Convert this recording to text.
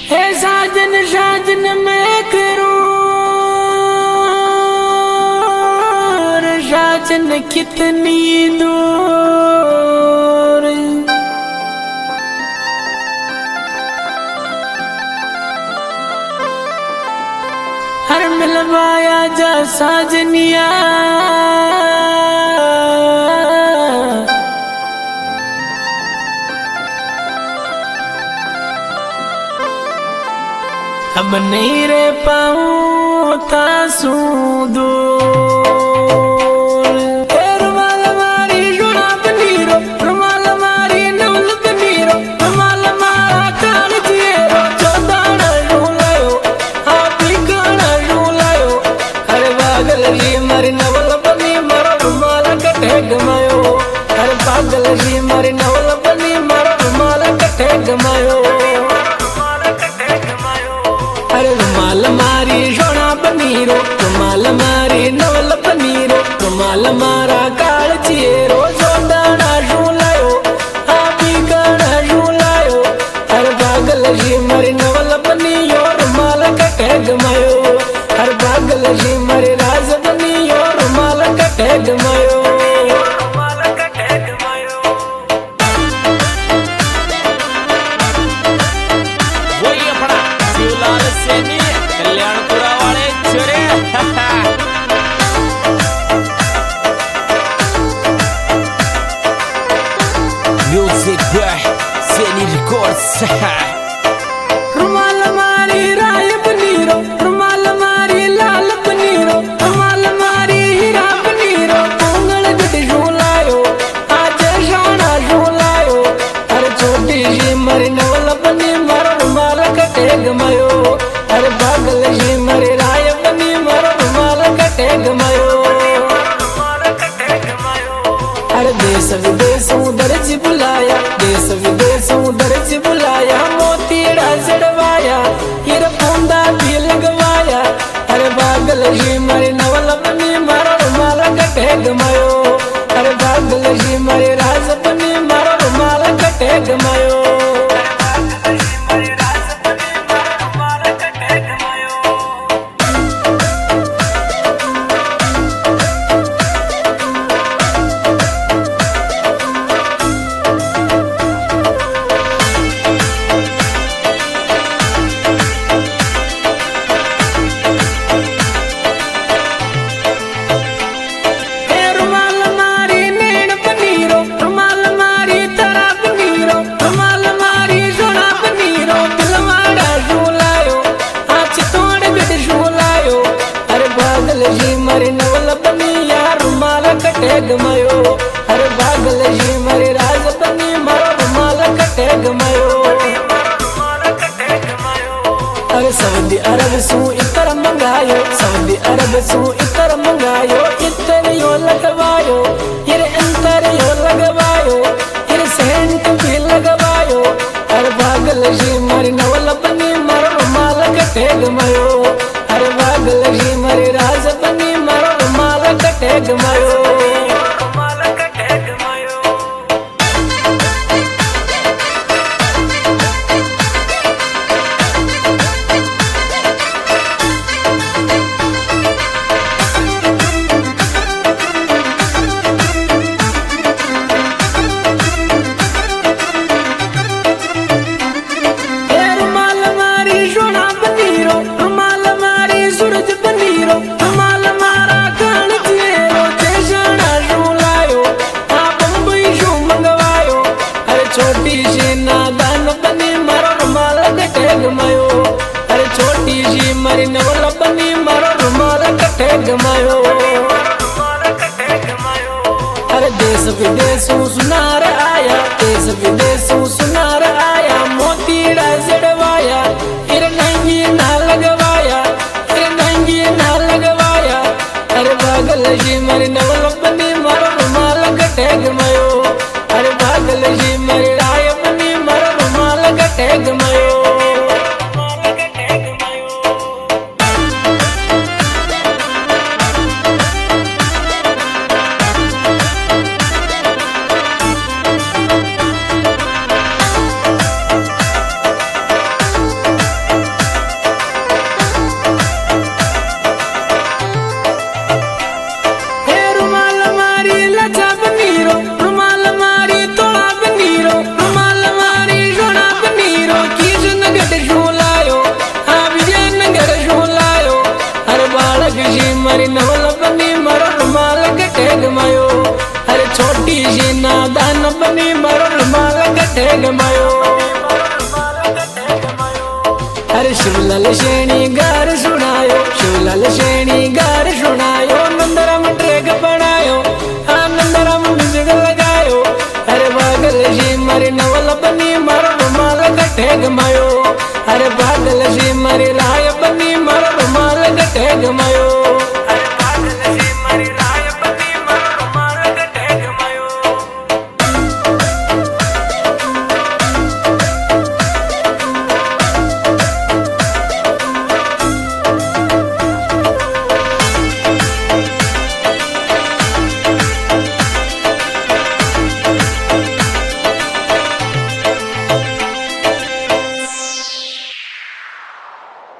हे साजन साजन मैं करूं साजन कितनी दूर। हर मिलवाया जा साजनिया अब नहीं रह पाऊं तासू दूर। रुमाल मारी जुड़ा बनीरो रुमाल मारी नवल बनीरो रुमाल मारा कान जिएरो चौदाना झूलायो आप गाना झूलायो। अरे पागल जी मारी नवल बनी मारो रुमाल कटे गमायो। अरे पागल जी मारी नवल बनी मारो रुमाल कटे गमायो। अरे रुमाल मारी सोना पनीरो रुमाल मारी नवल पनीरो रुमाल मारा काल चेरो सोदाना झूलायो आप गाना झूलायो। अरे पागल जी मारी नवल बनियो रुमाल कटे गमायो। अरे पागल जी मारी राज बनियो रुमाल कटे गमायो। Music by Seni Records. रुमाल मारी राय पनीरो रुमाल मारी लाल पनीरो रुमाल मारी हीरा पनीरो पोंगल गट झूलायो आज शाना झूलायो। अरे छोटी जी मारी नवल बनी मारो रुमाल कटे गमायो। अरे पागल जी मारी राय बनी मारो रुमाल कटे गमायो। अरे देश विदेशों दर्ज बुलाया देश विदेशों दर्ज बुलाया मोतीड़ा जड़वाया हीर बूंदा भी लगवाया। अरे पागल जी मारी नवल बनी मारो रुमाल कटे गमायो। अरे पागल जी मारी राज बनी मारो रुमाल कटे गमायो। गमायो। अरे पागल जी मारी राज बनी मारो रुमाल कटे गमायो। अरे सऊदी अरब सू इतर मंगायो सऊदी अरब सू इतर मंगायो इतरियो लगवायो ये अंतरियो लगवायो ये सेंट भी लगवायो। अरे पागल जी मारी नवल बनी मारो रुमाल कटे गमायो। अरे पागल जी मारी राज बनी मारो रुमाल कटे गमायो। छोटी जी नादान बनी मारो रुमाल कटे गमायो। अरे छोटी जी मारी नवल बनी मारो रुमाल कटे गमायो। अरे देश विदेशों सुनार आया देश विदेशों सुनार आया मोतीड़ा जड़वाया फिर नंगी ना लगवाया फिर नंगी ना लगवाया। अरे पागल जी मारी नवल बनी मारो रुमाल कटे गमायो। अरे पागल जी मारी राय बनी मारो रुमाल कटे गमायो। गठे गमायो। अरे शिवलाल शेणी गार सुनायो, शिवलाल शेणी गार सुनायो। नंदराम ट्रेग बनायो, नंदराम म्यूजिक लगायो। अरे बागल जी मारी नवल बनी मारो रुमाल गठे गमायो। अरे बागल जी मारी राय बनी मारो रुमाल गठे गमायो।